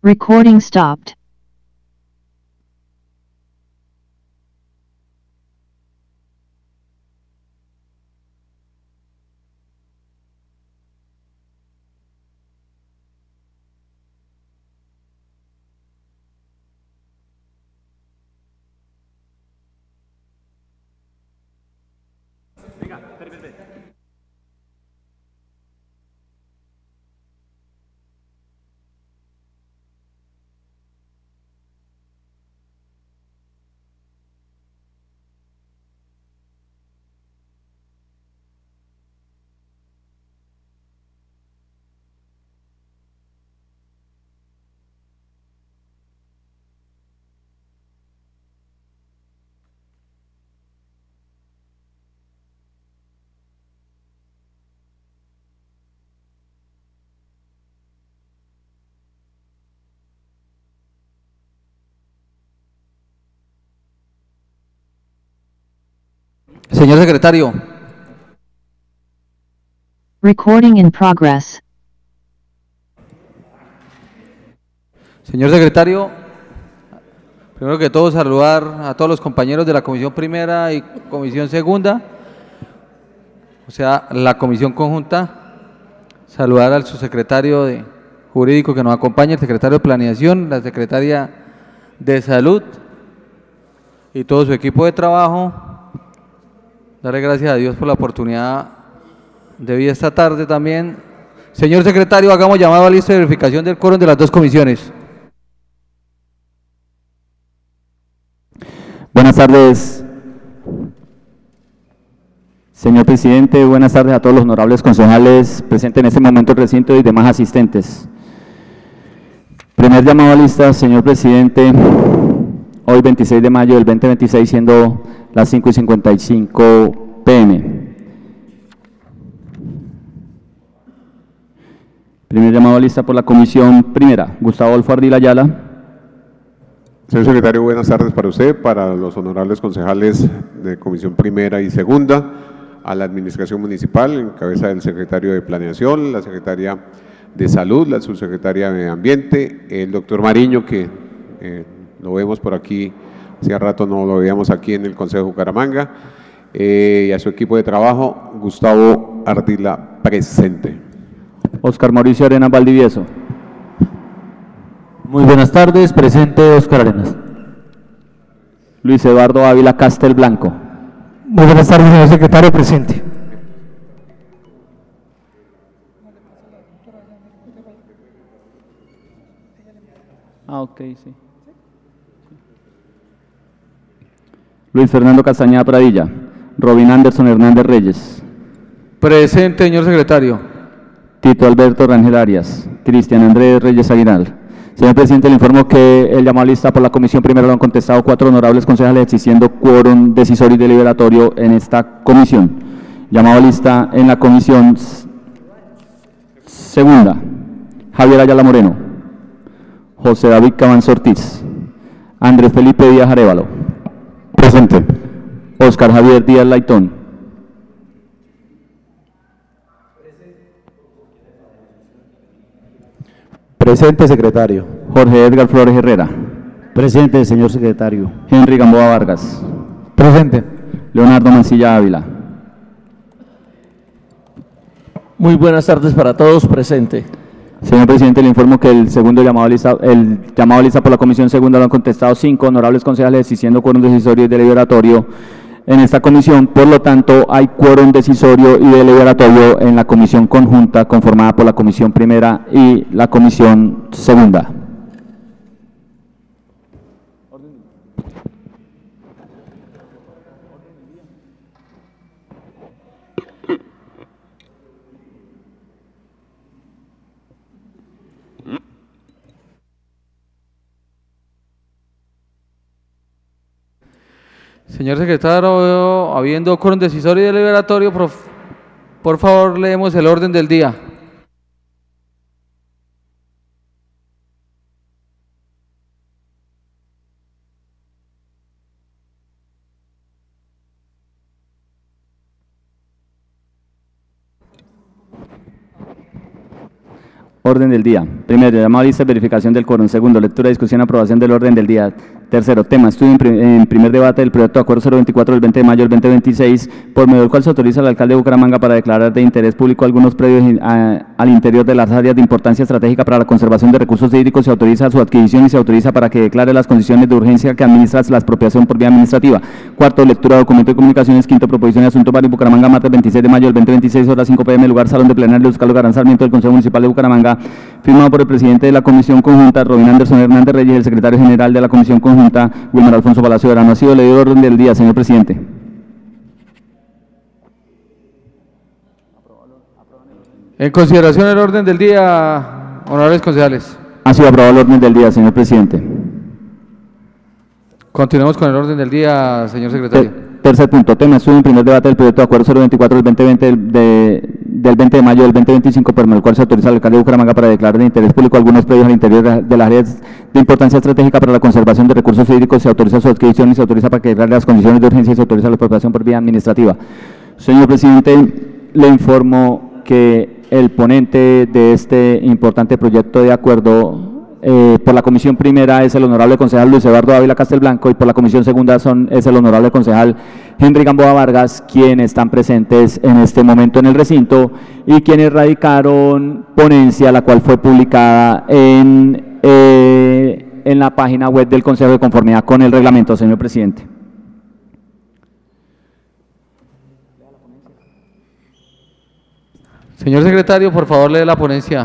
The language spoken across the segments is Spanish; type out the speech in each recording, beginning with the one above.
Recording stopped. Señor secretario. Recording in progress. Señor secretario, primero que todo saludar a todos los compañeros de la Comisión Primera y Comisión Segunda, o sea, la Comisión Conjunta, saludar al subsecretario de Jurídico que nos acompaña, el secretario de Planeación, la secretaria de Salud y todo su equipo de trabajo. Darle gracias a Dios por la oportunidad de vida esta tarde también. Señor secretario, hagamos llamado a la lista de verificación del quórum de las dos comisiones. Buenas tardes, señor presidente. Buenas tardes a todos los honorables concejales presentes en este momento del recinto y demás asistentes. Primer llamado a lista, señor presidente, hoy 26 de mayo del 2026, siendo las 5:55 p.m. Primer llamado a lista por la Comisión Primera, Gustavo Adolfo Ardila Ayala. Señor secretario, buenas tardes para usted, para los honorables concejales de Comisión Primera y Segunda, a la Administración Municipal, en cabeza del secretario de Planeación, la secretaria de Salud, la subsecretaria de Medio Ambiente, el doctor Mariño, que lo vemos por aquí, hacía rato no lo veíamos aquí en el Consejo de Bucaramanga, y a su equipo de trabajo, Gustavo Ardila, presente. Oscar Mauricio Arenas Valdivieso. Muy buenas tardes, presente Oscar Arenas. Luis Eduardo Ávila Castel Blanco. Muy buenas tardes, señor secretario, presente. Ok, sí. Luis Fernando Castañeda Pradilla. Robin Anderson Hernández Reyes. Presente, señor secretario. Tito Alberto Rangel Arias. Cristian Andrés Reyes Aguinaldo. Señor presidente, le informo que el llamado a lista por la Comisión Primera lo han contestado 4 honorables concejales, existiendo quórum decisorio y deliberatorio en esta comisión. Llamado a lista en la Comisión Segunda, Javier Ayala Moreno, José David Cabanzo Ortiz, Andrés Felipe Díaz Arévalo. Presente. Oscar Javier Díaz Laitón. Presente, secretario. Jorge Edgar Flores Herrera. Presente, señor secretario. Henry Gamboa Vargas. Presente. Leonardo Mancilla Ávila. Muy buenas tardes para todos, presente. Señor presidente, le informo que el llamado a lista por la Comisión Segunda lo han contestado 5 honorables concejales, existiendo quórum decisorio y deliberatorio en esta comisión. Por lo tanto, hay quórum decisorio y deliberatorio en la Comisión Conjunta, conformada por la Comisión Primera y la Comisión Segunda. Señor secretario, habiendo quórum decisorio y deliberatorio, por favor leemos el orden del día. Orden del día. Primero, llamado a lista de verificación del quórum. Segundo, lectura, discusión, aprobación del orden del día. Tercero, tema, estudio en primer debate del proyecto de acuerdo 024 del 20 de mayo del 2026, por medio del cual se autoriza al alcalde de Bucaramanga para declarar de interés público algunos predios al interior de las áreas de importancia estratégica para la conservación de recursos hídricos, se autoriza su adquisición y se autoriza para que declare las condiciones de urgencia que administra la expropiación por vía administrativa. Cuarto, lectura, documento de comunicaciones. Quinto, proposición de asunto varios Bucaramanga, martes 26 de mayo del 2026, horas 5 p.m., lugar Salón de Plenario, Luz Carlos Garán Sarmiento del Consejo Municipal de Bucaramanga, firmado por el presidente de la Comisión Conjunta, Robin Anderson Hernández Reyes, el secretario general de la Comisión Conjunta, Wilmar Alfonso Palacio Verano. Ha sido leído el orden del día, señor presidente. En consideración del orden del día, honorables concejales. Ha sido aprobado el orden del día, señor presidente. Continuemos con el orden del día, señor secretario. Tercer punto, tema, estudio en primer debate del proyecto de acuerdo 024 del 2020 del 20 de mayo del 2025, por el cual se autoriza al alcalde de Bucaramanga para declarar de interés público algunos predios al interior de las áreas de importancia estratégica para la conservación de recursos hídricos, se autoriza su adquisición y se autoriza para que declare las condiciones de urgencia y se autoriza la expropiación por vía administrativa. Señor presidente, le informo que el ponente de este importante proyecto de acuerdo por la comisión primera es el honorable concejal Luis Eduardo Ávila Castelblanco y por la comisión segunda es el honorable concejal Henry Gamboa Vargas, quienes están presentes en este momento en el recinto y quienes radicaron ponencia, la cual fue publicada en la página web del Consejo de conformidad con el reglamento, señor presidente. Señor secretario, por favor, lee la ponencia.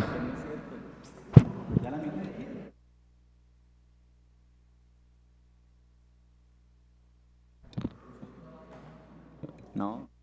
No.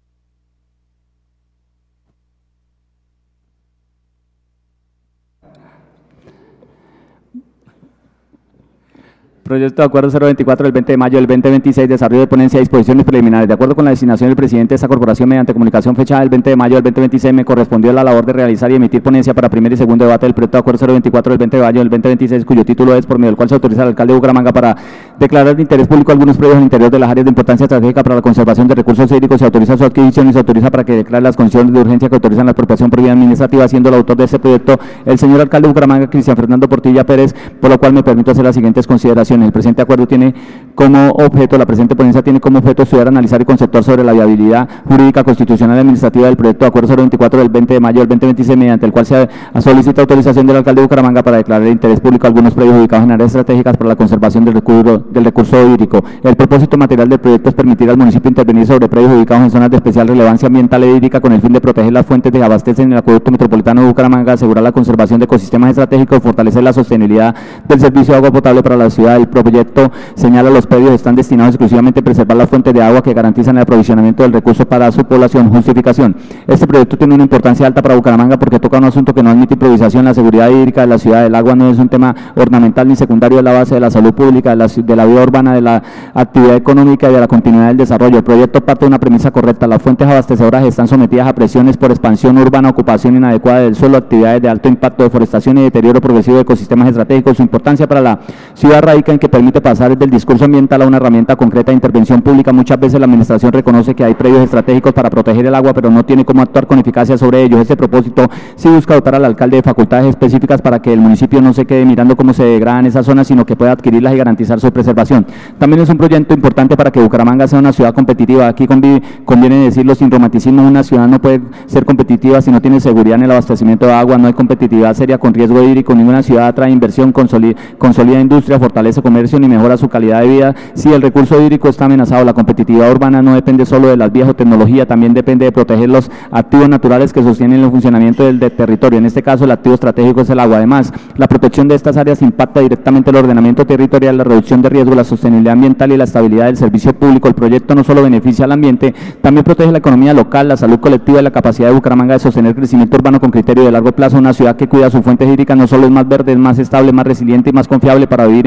Proyecto de acuerdo 024 del 20 de mayo del 2026, desarrollo de ponencia y disposiciones preliminares. De acuerdo con la designación del presidente de esta corporación mediante comunicación fechada del 20 de mayo del 2026, me correspondió la labor de realizar y emitir ponencia para primer y segundo debate del proyecto de acuerdo 024 del 20 de mayo del 2026, cuyo título es por medio del cual se autoriza al alcalde de Bucaramanga para declarar de interés público algunos predios al interior de las áreas de importancia estratégica para la conservación de recursos hídricos, se autoriza su adquisición y se autoriza para que declare las condiciones de urgencia que autorizan la expropiación por vía administrativa, siendo el autor de este proyecto el señor alcalde de Bucaramanga, Cristian Fernando Portilla Pérez, por lo cual me permito hacer las siguientes consideraciones. El presente acuerdo tiene como objeto, la presente ponencia tiene como objeto estudiar, analizar y conceptuar sobre la viabilidad jurídica, constitucional y administrativa del proyecto de acuerdo 024 del 20 de mayo del 2026, mediante el cual se solicita autorización del alcalde de Bucaramanga para declarar de interés público algunos predios ubicados en áreas estratégicas para la conservación del recurso hídrico. El propósito material del proyecto es permitir al municipio intervenir sobre predios ubicados en zonas de especial relevancia ambiental e hídrica con el fin de proteger las fuentes que abastecen el acueducto metropolitano de Bucaramanga, asegurar la conservación de ecosistemas estratégicos, fortalecer la sostenibilidad del servicio de agua potable para la ciudad. El proyecto señala los predios están destinados exclusivamente a preservar las fuentes de agua que garantizan el aprovisionamiento del recurso para su población. Justificación. Este proyecto tiene una importancia alta para Bucaramanga porque toca un asunto que no admite improvisación. La seguridad hídrica de la ciudad. El agua no es un tema ornamental ni secundario, es la base de la salud pública, de la vida urbana, de la actividad económica y de la continuidad del desarrollo. El proyecto parte de una premisa correcta. Las fuentes abastecedoras están sometidas a presiones por expansión urbana, ocupación inadecuada del suelo, actividades de alto impacto, deforestación y deterioro progresivo de ecosistemas estratégicos. Su importancia para la ciudad radica en que permite pasar del discurso ambiental a una herramienta concreta de intervención pública. Muchas veces la administración reconoce que hay predios estratégicos para proteger el agua, pero no tiene cómo actuar con eficacia sobre ellos. Este propósito sí busca dotar al alcalde de facultades específicas para que el municipio no se quede mirando cómo se degradan esas zonas, sino que pueda adquirirlas y garantizar su preservación. También es un proyecto importante para que Bucaramanga sea una ciudad competitiva. Aquí conviene decirlo sin romanticismo, una ciudad no puede ser competitiva si no tiene seguridad en el abastecimiento de agua, no hay competitividad seria con riesgo hídrico, ninguna ciudad atrae inversión, consolida industria, fortalece comercio ni mejora su calidad de vida si el recurso hídrico está amenazado. La competitividad urbana no depende solo de las vías o tecnología, también depende de proteger los activos naturales que sostienen el funcionamiento del territorio. En este caso, el activo estratégico es el agua. Además, la protección de estas áreas impacta directamente el ordenamiento territorial, la reducción de riesgo, la sostenibilidad ambiental y la estabilidad del servicio público. El proyecto no solo beneficia al ambiente, también protege la economía local, la salud colectiva y la capacidad de Bucaramanga de sostener crecimiento urbano con criterio de largo plazo. Una ciudad que cuida sus fuentes hídricas no solo es más verde, es más estable, más resiliente y más confiable para vivir e invertir. Más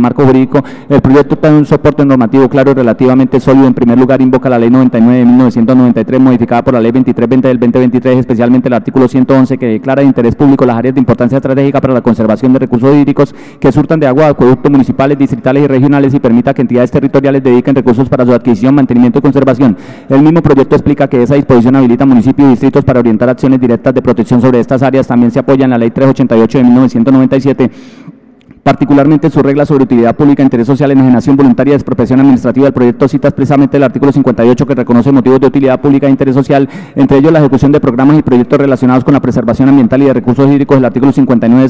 marco jurídico. El proyecto tiene un soporte normativo claro y relativamente sólido. En primer lugar, invoca la Ley 99 de 1993, modificada por la Ley 2320 del 2023, especialmente el artículo 111, que declara de interés público las áreas de importancia estratégica para la conservación de recursos hídricos que surtan de agua, acueductos municipales, distritales y regionales, y permita que entidades territoriales dediquen recursos para su adquisición, mantenimiento y conservación. El mismo proyecto explica que esa disposición habilita municipios y distritos para orientar acciones directas de protección sobre estas áreas. También se apoya en la Ley 388 de 1997, particularmente sus reglas sobre utilidad pública, interés social, enajenación voluntaria y expropiación administrativa. El proyecto cita expresamente el artículo 58, que reconoce motivos de utilidad pública e interés social, entre ellos la ejecución de programas y proyectos relacionados con la preservación ambiental y de recursos hídricos, el artículo 59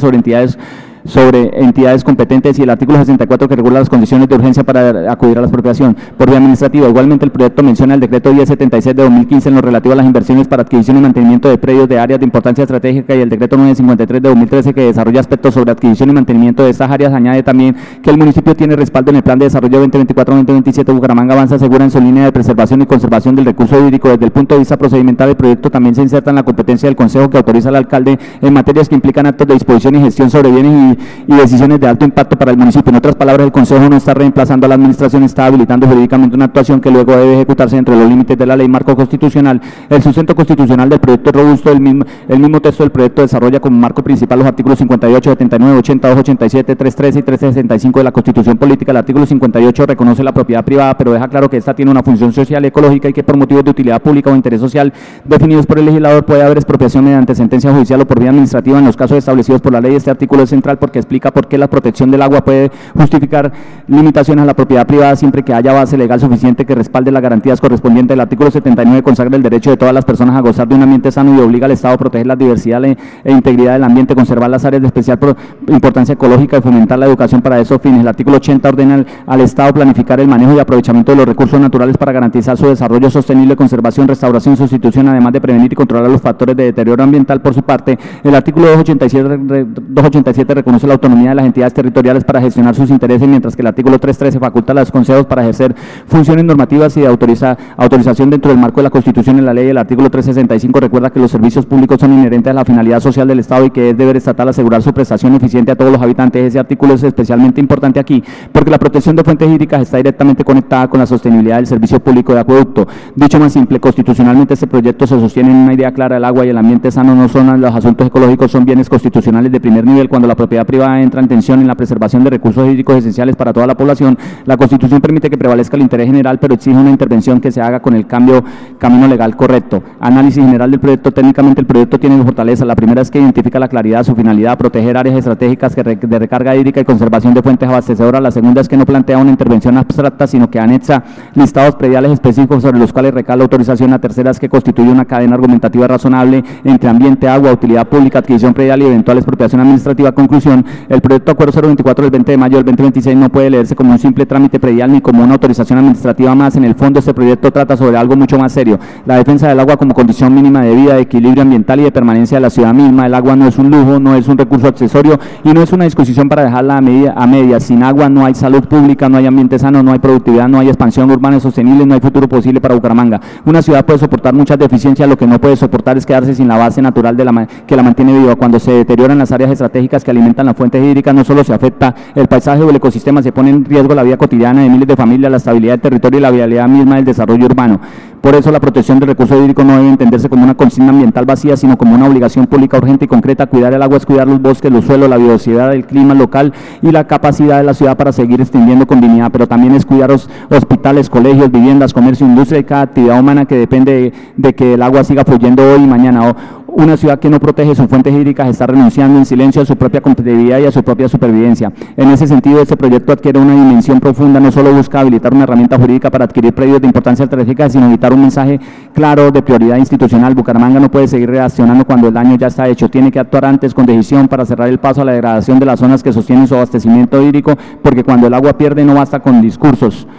sobre entidades competentes, y el artículo 64, que regula las condiciones de urgencia para acudir a la expropiación por vía administrativa. Igualmente, el proyecto menciona el decreto 1076 de 2015 en lo relativo a las inversiones para adquisición y mantenimiento de predios de áreas de importancia estratégica, y el decreto 953 de 2013, que desarrolla aspectos sobre adquisición y mantenimiento de estas áreas. Añade también que el municipio tiene respaldo en el Plan de Desarrollo 2024-2027. Bucaramanga avanza segura en su línea de preservación y conservación del recurso hídrico. Desde el punto de vista procedimental, el proyecto también se inserta en la competencia del Consejo, que autoriza al alcalde en materias que implican actos de disposición y gestión sobre bienes y decisiones de alto impacto para el municipio. En otras palabras, el Consejo no está reemplazando a la Administración, está habilitando jurídicamente una actuación que luego debe ejecutarse dentro de los límites de la ley marco constitucional. El sustento constitucional del proyecto es robusto. El mismo texto del proyecto desarrolla como marco principal los artículos 58, 79, 80, 287, 313 y 365 de la Constitución Política. El artículo 58 reconoce la propiedad privada, pero deja claro que esta tiene una función social y ecológica, y que por motivos de utilidad pública o interés social definidos por el legislador puede haber expropiación mediante sentencia judicial o por vía administrativa en los casos establecidos por la ley. Este artículo es central porque explica por qué la protección del agua puede justificar limitaciones a la propiedad privada siempre que haya base legal suficiente que respalde las garantías correspondientes. El artículo 79 consagra el derecho de todas las personas a gozar de un ambiente sano y obliga al Estado a proteger la diversidad e integridad del ambiente, conservar las áreas de especial importancia ecológica y fomentar la educación para esos fines. El artículo 80 ordena al Estado planificar el manejo y aprovechamiento de los recursos naturales para garantizar su desarrollo sostenible, conservación, restauración y sustitución, además de prevenir y controlar los factores de deterioro ambiental. Por su parte, el artículo 287 reconoce la autonomía de las entidades territoriales para gestionar sus intereses, mientras que el artículo 313 faculta a los consejos para ejercer funciones normativas y de autorización dentro del marco de la Constitución y la ley. El artículo 365 recuerda que los servicios públicos son inherentes a la finalidad social del Estado y que es deber estatal asegurar su prestación eficiente a todos los habitantes. Ese artículo es especialmente importante aquí porque la protección de fuentes hídricas está directamente conectada con la sostenibilidad del servicio público de acueducto. Dicho más simple, constitucionalmente este proyecto se sostiene en una idea clara: el agua y el ambiente sano no son los asuntos ecológicos, son bienes constitucionales de primer nivel. Cuando la propiedad privada entra en tensión en la preservación de recursos hídricos esenciales para toda la población, la Constitución permite que prevalezca el interés general, pero exige una intervención que se haga con el camino legal correcto. Análisis general del proyecto. Técnicamente, el proyecto tiene dos fortalezas. La primera es que identifica la claridad, su finalidad: proteger áreas estratégicas de recarga hídrica y conservación de fuentes abastecedoras. La segunda es que no plantea una intervención abstracta, sino que anexa listados prediales específicos sobre los cuales recae la autorización. La tercera es que constituye una cadena argumentativa razonable entre ambiente, agua, utilidad pública, adquisición predial y eventual expropiación administrativa. Conclusión: el proyecto Acuerdo 024 del 20 de mayo del 2026 no puede leerse como un simple trámite predial ni como una autorización administrativa más. En el fondo, este proyecto trata sobre algo mucho más serio: la defensa del agua como condición mínima de vida, de equilibrio ambiental y de permanencia de la ciudad misma. El agua no es un lujo, no es un recurso accesorio y no es una discusión para dejarla a medias. Sin agua no hay salud pública, no hay ambiente sano, no hay productividad, no hay expansión urbana sostenible, no hay futuro posible para Bucaramanga. Una ciudad puede soportar muchas deficiencias, lo que no puede soportar es quedarse sin la base natural que la mantiene viva. Cuando se deterioran las áreas estratégicas que alimentan las fuentes hídricas, no solo se afecta el paisaje o el ecosistema, se pone en riesgo la vida cotidiana de miles de familias, la estabilidad del territorio y la viabilidad misma del desarrollo urbano. Por eso, la protección del recurso hídrico no debe entenderse como una consigna ambiental vacía, sino como una obligación pública urgente y concreta. Cuidar el agua es cuidar los bosques, los suelos, la biodiversidad, el clima local y la capacidad de la ciudad para seguir extendiendo con dignidad, pero también es cuidar hospitales, colegios, viviendas, comercio, industria y cada actividad humana que depende de que el agua siga fluyendo hoy y mañana. Una ciudad que no protege sus fuentes hídricas está renunciando en silencio a su propia competitividad y a su propia supervivencia. En ese sentido, este proyecto adquiere una dimensión profunda. No solo busca habilitar una herramienta jurídica para adquirir predios de importancia estratégica, sino evitar un mensaje claro de prioridad institucional. Bucaramanga no puede seguir reaccionando cuando el daño ya está hecho. Tiene que actuar antes con decisión para cerrar el paso a la degradación de las zonas que sostienen su abastecimiento hídrico, porque cuando el agua pierde no basta con discursos.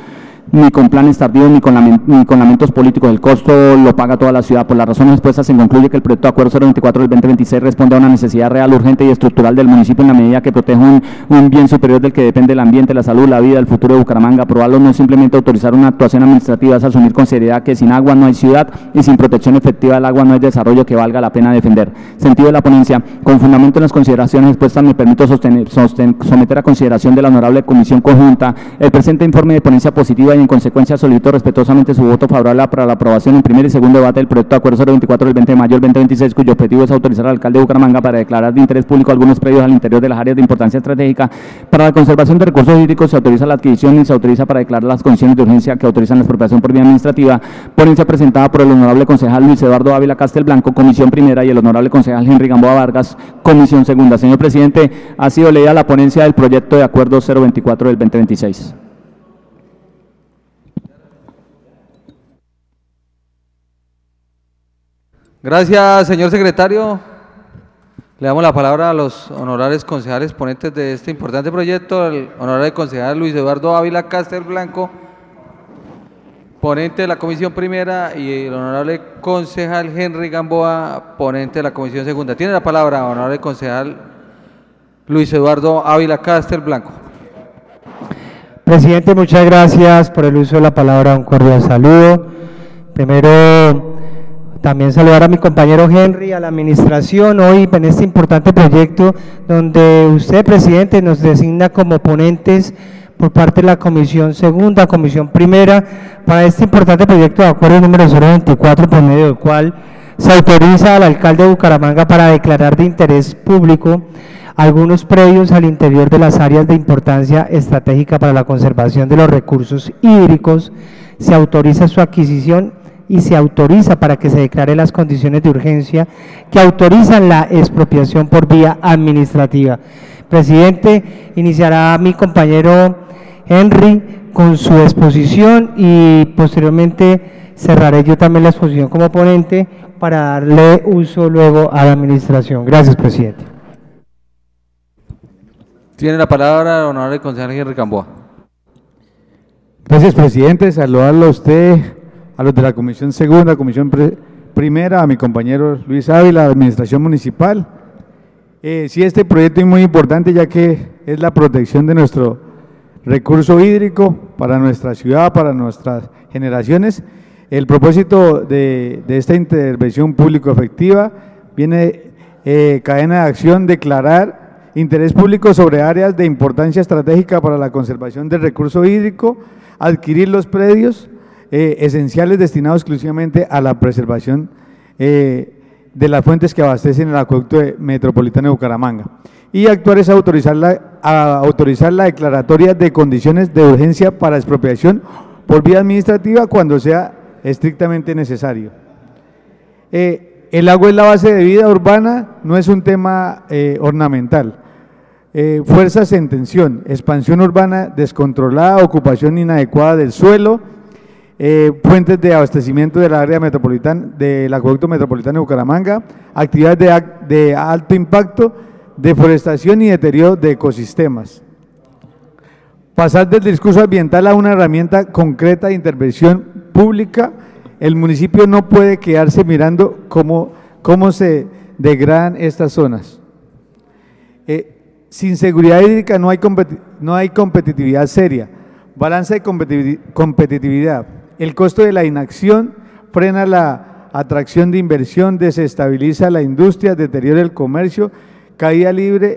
ni con planes tardíos, ni con lamentos políticos. El costo lo paga toda la ciudad. Por las razones expuestas se concluye que el proyecto de acuerdo 024 del 2026 responde a una necesidad real, urgente y estructural del municipio en la medida que protege un bien superior del que depende el ambiente, la salud, la vida, el futuro de Bucaramanga. Aprobarlo no es simplemente autorizar una actuación administrativa, es asumir con seriedad que sin agua no hay ciudad y sin protección efectiva del agua no hay desarrollo que valga la pena defender. Sentido de la ponencia. Con fundamento en las consideraciones expuestas, me permito someter a consideración de la honorable Comisión Conjunta el presente informe de ponencia positiva y en consecuencia solicito respetuosamente su voto favorable para la aprobación en primer y segundo debate del proyecto de acuerdo 024 del 20 de mayo del 2026, cuyo objetivo es autorizar al alcalde de Bucaramanga para declarar de interés público algunos predios al interior de las áreas de importancia estratégica para la conservación de recursos hídricos. Se autoriza la adquisición y se autoriza para declarar las condiciones de urgencia que autorizan la expropiación por vía administrativa. Ponencia presentada por el honorable concejal Luis Eduardo Ávila Castelblanco, Comisión Primera, y el honorable concejal Henry Gamboa Vargas, Comisión Segunda. Señor presidente, ha sido leída la ponencia del proyecto de acuerdo 024 del 2026. Gracias, señor secretario. Le damos la palabra a los honorables concejales ponentes de este importante proyecto, el honorable concejal Luis Eduardo Ávila Castelblanco, ponente de la Comisión Primera, y el honorable concejal Henry Gamboa, ponente de la Comisión Segunda. Tiene la palabra, honorable concejal Luis Eduardo Ávila Castelblanco. Presidente, muchas gracias por el uso de la palabra. Un cordial saludo. Primero, también saludar a mi compañero Henry, a la administración, hoy en este importante proyecto donde usted, presidente, nos designa como ponentes por parte de la Comisión Segunda, Comisión Primera, para este importante proyecto de acuerdo número 024, por medio del cual se autoriza al alcalde de Bucaramanga para declarar de interés público algunos predios al interior de las áreas de importancia estratégica para la conservación de los recursos hídricos. Se autoriza su adquisición y se autoriza para que se declare las condiciones de urgencia que autorizan la expropiación por vía administrativa. Presidente, iniciará mi compañero Henry con su exposición y posteriormente cerraré yo también la exposición como ponente para darle uso luego a la administración. Gracias, presidente. Tiene la palabra el honorable concejal Henry Gamboa. Gracias, presidente. Saludarlo a usted, a los de la Comisión Segunda, Comisión Primera, a mi compañero Luis Ávila, Administración Municipal. Sí, este proyecto es muy importante ya que es la protección de nuestro recurso hídrico para nuestra ciudad, para nuestras generaciones. El propósito de esta intervención público efectiva viene cadena de acción, declarar interés público sobre áreas de importancia estratégica para la conservación del recurso hídrico, adquirir los predios esenciales destinados exclusivamente a la preservación de las fuentes que abastecen el acueducto metropolitano de Bucaramanga. Y actuar es autorizar la declaratoria de condiciones de urgencia para expropiación por vía administrativa cuando sea estrictamente necesario. El agua es la base de vida urbana, no es un tema ornamental. Fuerzas en tensión, expansión urbana descontrolada, ocupación inadecuada del suelo, fuentes de abastecimiento del área metropolitana, del acueducto metropolitano de Bucaramanga, actividades de alto impacto, deforestación y deterioro de ecosistemas. Pasar del discurso ambiental a una herramienta concreta de intervención pública. El municipio no puede quedarse mirando cómo se degradan estas zonas. Sin seguridad hídrica no hay competitividad seria. Balanza de competitividad. El costo de la inacción frena la atracción de inversión, desestabiliza la industria, deteriora el comercio, caída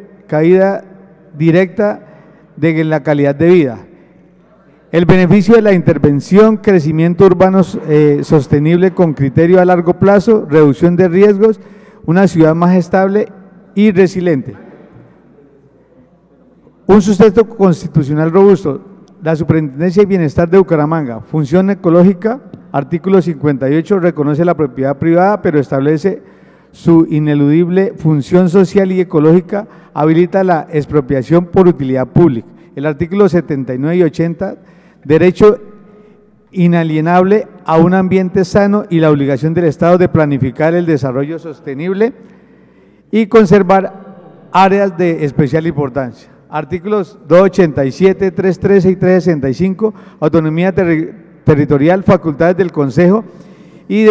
directa de la calidad de vida. El beneficio de la intervención, crecimiento urbano sostenible con criterio a largo plazo, reducción de riesgos, una ciudad más estable y resiliente. Un sustento constitucional robusto. La Superintendencia de Bienestar de Bucaramanga, función ecológica, artículo 58, reconoce la propiedad privada, pero establece su ineludible función social y ecológica, habilita la expropiación por utilidad pública. El artículo 79 y 80, derecho inalienable a un ambiente sano y la obligación del Estado de planificar el desarrollo sostenible y conservar áreas de especial importancia. Artículos 287, 313 y 365, autonomía territorial, facultades del Consejo y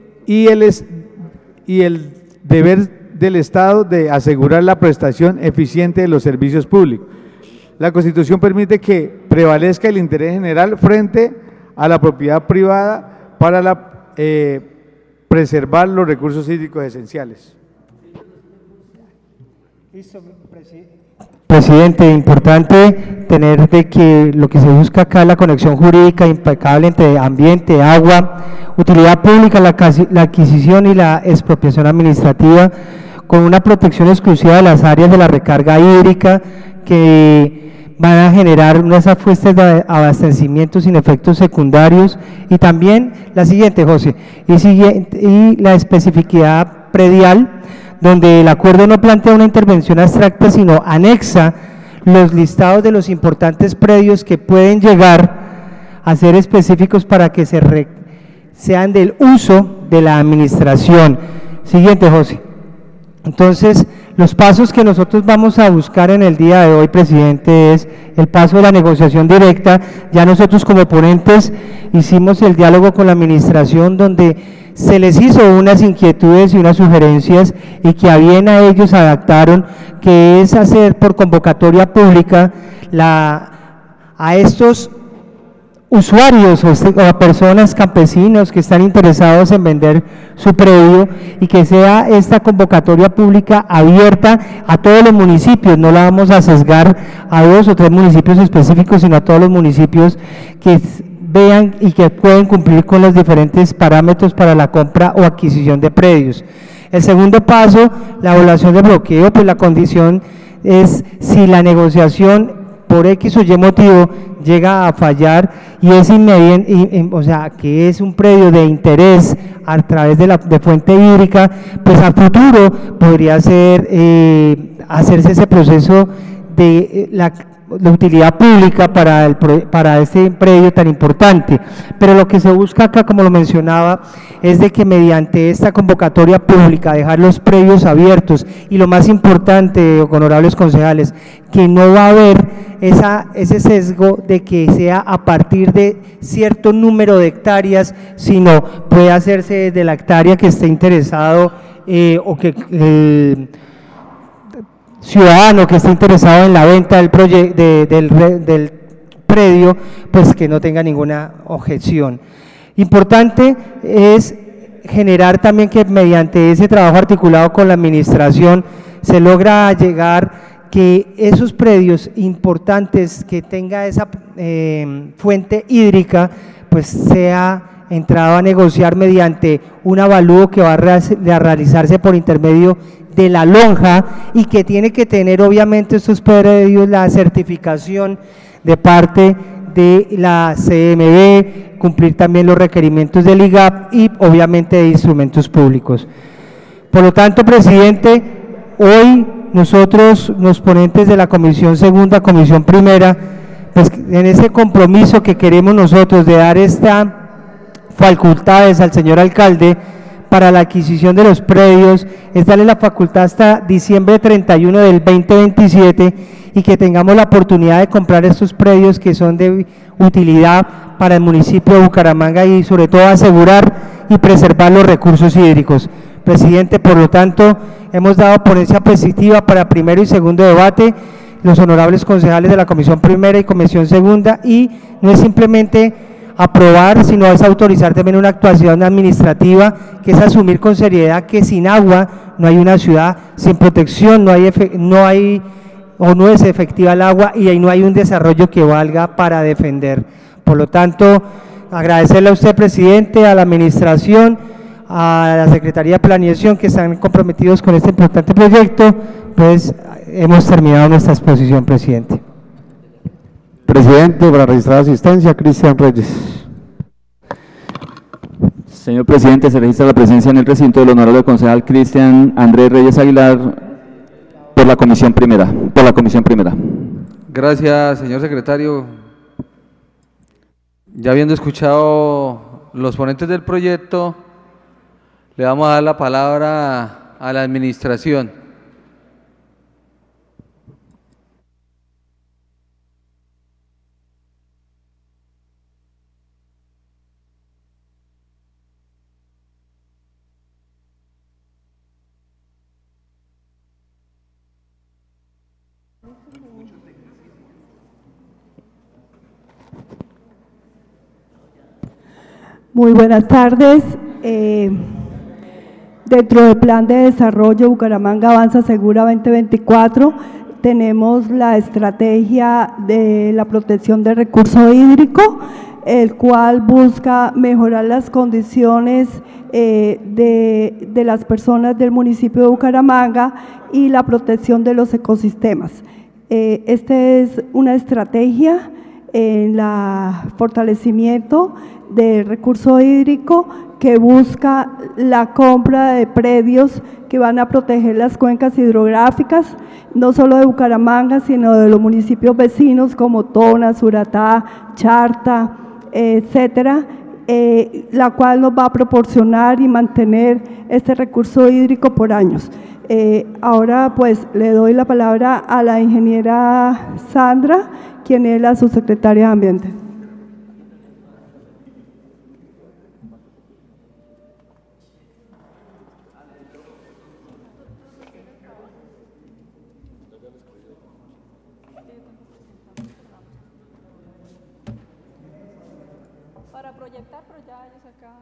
el deber del Estado de asegurar la prestación eficiente de los servicios públicos. La Constitución permite que prevalezca el interés general frente a la propiedad privada para preservar los recursos hídricos esenciales. Presidente, importante tener de que lo que se busca acá es la conexión jurídica impecable entre ambiente, agua, utilidad pública, la adquisición y la expropiación administrativa, con una protección exclusiva de las áreas de la recarga hídrica que van a generar unas fuentes de abastecimiento sin efectos secundarios, y también la siguiente, José, y la especificidad predial, donde el acuerdo no plantea una intervención abstracta, sino anexa los listados de los importantes predios que pueden llegar a ser específicos para que sean del uso de la administración. Siguiente, José. Entonces, los pasos que nosotros vamos a buscar en el día de hoy, presidente, es el paso de la negociación directa. Ya nosotros como ponentes hicimos el diálogo con la administración, donde se les hizo unas inquietudes y unas sugerencias, y que a bien a ellos adaptaron, que es hacer por convocatoria pública a estos usuarios o a personas, campesinos que están interesados en vender su predio, y que sea esta convocatoria pública abierta a todos los municipios. No la vamos a sesgar a 2 o 3 municipios específicos, sino a todos los municipios que vean y que pueden cumplir con los diferentes parámetros para la compra o adquisición de predios. El segundo paso, la evaluación de bloqueo, pues la condición es si la negociación por X o Y motivo llega a fallar y es o sea, que es un predio de interés a través de fuente hídrica, pues a futuro podría ser hacerse ese proceso de la utilidad pública para este predio tan importante. Pero lo que se busca acá, como lo mencionaba, es de que mediante esta convocatoria pública dejar los predios abiertos, y lo más importante, honorables concejales, que no va a haber ese sesgo de que sea a partir de cierto número de hectáreas, sino puede hacerse desde la hectárea que esté interesado o que ciudadano que esté interesado en la venta del predio, pues que no tenga ninguna objeción. Importante es generar también que mediante ese trabajo articulado con la administración se logra llegar que esos predios importantes que tenga esa fuente hídrica, pues sea entrado a negociar mediante un avalúo que va a realizarse por intermedio de la lonja, y que tiene que tener obviamente estos predios la certificación de parte de la CMB, cumplir también los requerimientos del IGAP y obviamente de instrumentos públicos. Por lo tanto, presidente, hoy nosotros, los ponentes de la Comisión Segunda, Comisión Primera, pues en ese compromiso que queremos nosotros de dar estas facultades al señor alcalde para la adquisición de los predios, es darle la facultad hasta diciembre 31 del 2027, y que tengamos la oportunidad de comprar estos predios que son de utilidad para el municipio de Bucaramanga, y sobre todo asegurar y preservar los recursos hídricos. Presidente, por lo tanto, hemos dado ponencia positiva para primero y segundo debate, los honorables concejales de la Comisión Primera y Comisión Segunda, y no es simplemente aprobar, sino es autorizar también una actuación administrativa, que es asumir con seriedad que sin agua no hay una ciudad, sin protección no es efectiva el agua, y ahí no hay un desarrollo que valga para defender. Por lo tanto, agradecerle a usted, presidente, a la administración, a la Secretaría de Planeación, que están comprometidos con este importante proyecto. Pues hemos terminado nuestra exposición, presidente. Presidente, para registrar asistencia, Cristian Reyes. Señor presidente, se registra la presencia en el recinto del honorable concejal Cristian Andrés Reyes Aguilar por la Comisión Primera. Gracias, señor secretario. Ya habiendo escuchado los ponentes del proyecto, le vamos a dar la palabra a la administración. Muy buenas tardes. Dentro del Plan de Desarrollo Bucaramanga Avanza Segura 2024 tenemos la estrategia de la protección del recurso hídrico, el cual busca mejorar las condiciones de las personas del municipio de Bucaramanga y la protección de los ecosistemas. Esta es una estrategia en el fortalecimiento del recurso hídrico que busca la compra de predios que van a proteger las cuencas hidrográficas, no solo de Bucaramanga, sino de los municipios vecinos como Tona, Suratá, Charta, etcétera, la cual nos va a proporcionar y mantener este recurso hídrico por años. Ahora pues le doy la palabra a la ingeniera Sandra, quien es la subsecretaria de Ambiente. Para proyectar, pero ya ellos acá.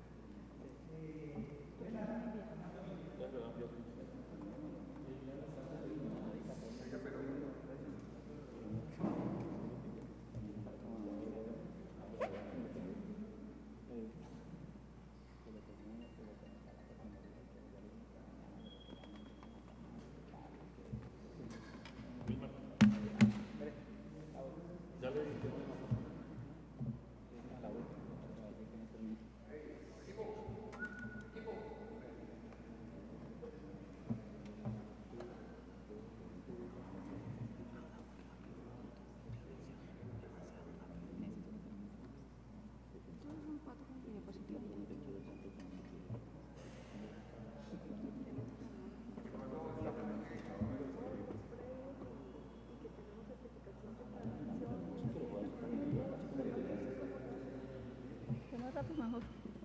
Mejor.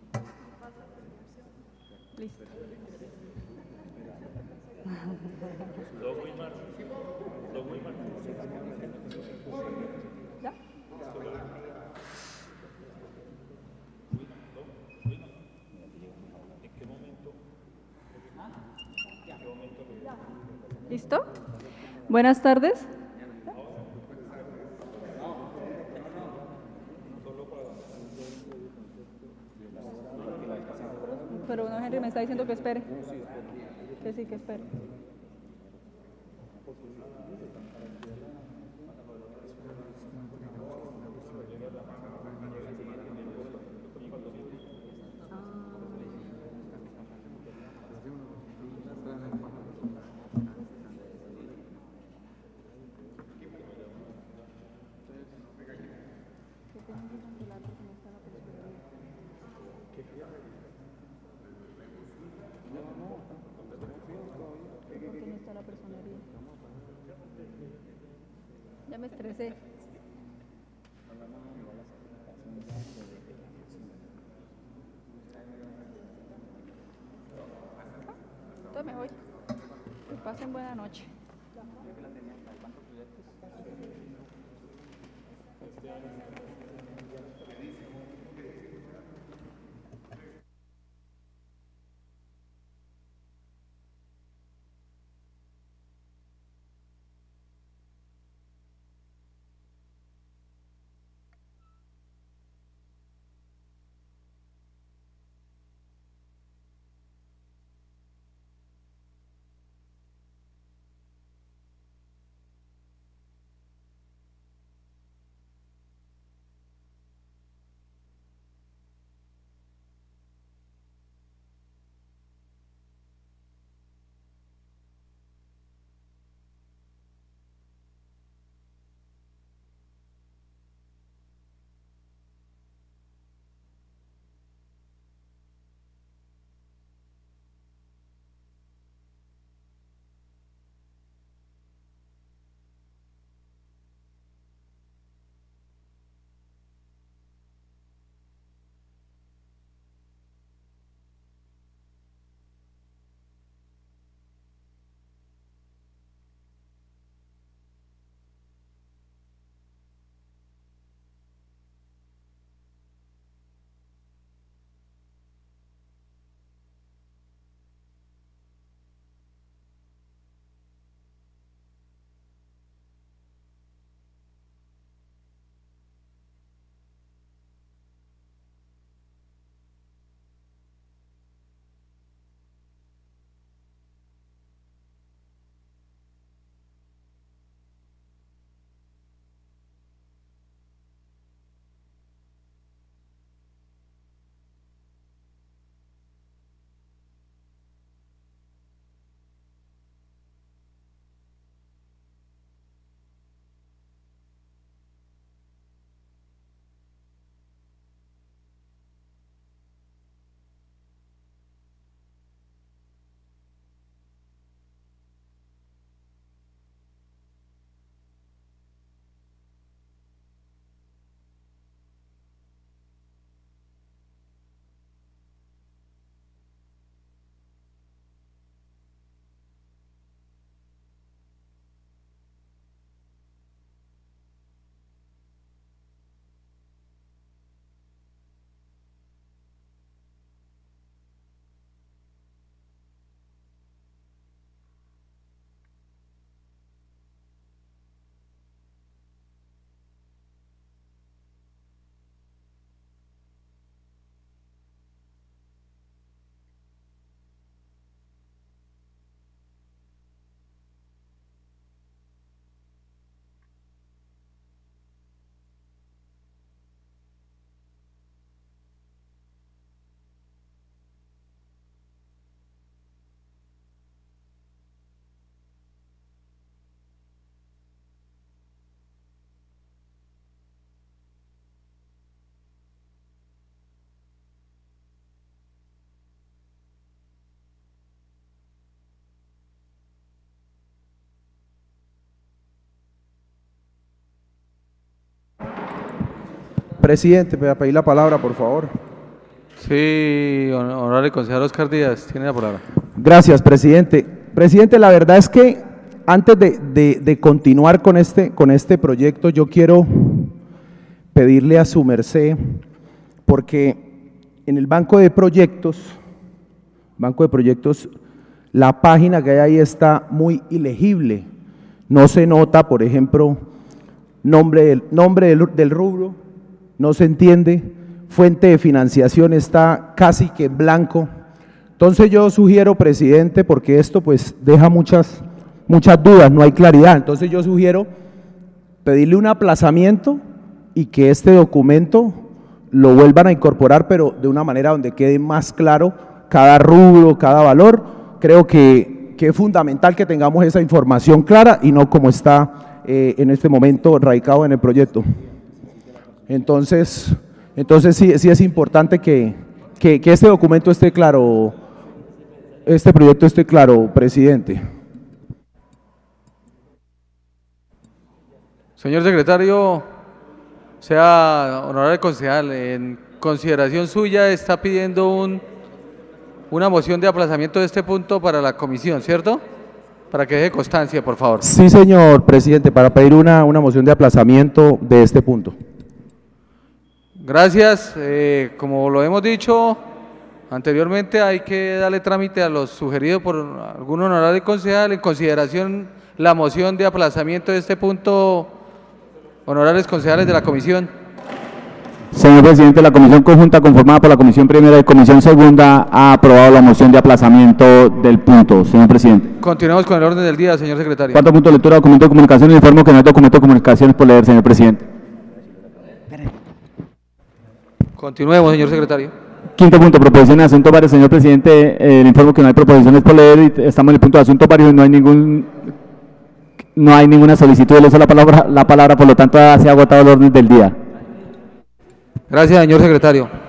Listo. ¿Ya? ¿Listo? Buenas tardes. Pero no, Henry me está diciendo que espere. Que sí, que espere. Ya me estresé. Entonces me voy. Que pasen buena noche. Presidente, para pedir la palabra, por favor. Sí, honorable concejal Oscar Díaz, tiene la palabra. Gracias, presidente. Presidente, la verdad es que antes de continuar con este proyecto, yo quiero pedirle a su merced, porque en el banco de proyectos, la página que hay ahí está muy ilegible. No se nota, por ejemplo, nombre del rubro, no se entiende, fuente de financiación está casi que en blanco. Entonces yo sugiero, presidente, porque esto pues deja muchas dudas, no hay claridad, entonces yo sugiero pedirle un aplazamiento y que este documento lo vuelvan a incorporar, pero de una manera donde quede más claro cada rubro, cada valor. Creo que es fundamental que tengamos esa información clara y no como está en este momento radicado en el proyecto. Entonces sí es importante que este documento esté claro, este proyecto esté claro, presidente. Señor secretario, honorable concejal, en consideración suya está pidiendo una moción de aplazamiento de este punto para la comisión, ¿cierto? Para que deje constancia, por favor. Sí, señor presidente, para pedir una moción de aplazamiento de este punto. Gracias. Como lo hemos dicho anteriormente, hay que darle trámite a lo sugerido por algún honorable concejal. En consideración la moción de aplazamiento de este punto, honorables concejales de la comisión. Señor presidente, la comisión conjunta conformada por la comisión primera y comisión segunda ha aprobado la moción de aplazamiento del punto. Señor presidente. Continuamos con el orden del día, señor secretario. Cuarto punto, lectura de documento de comunicación. Informo que no hay documento de comunicaciones por leer, señor presidente. Continuemos, señor secretario. Quinto punto, proposición de asuntos varios. Señor presidente, le informo que no hay proposiciones por leer y estamos en el punto de asuntos varios y no hay ninguna solicitud de uso de la palabra, por lo tanto se ha agotado el orden del día. Gracias, señor secretario.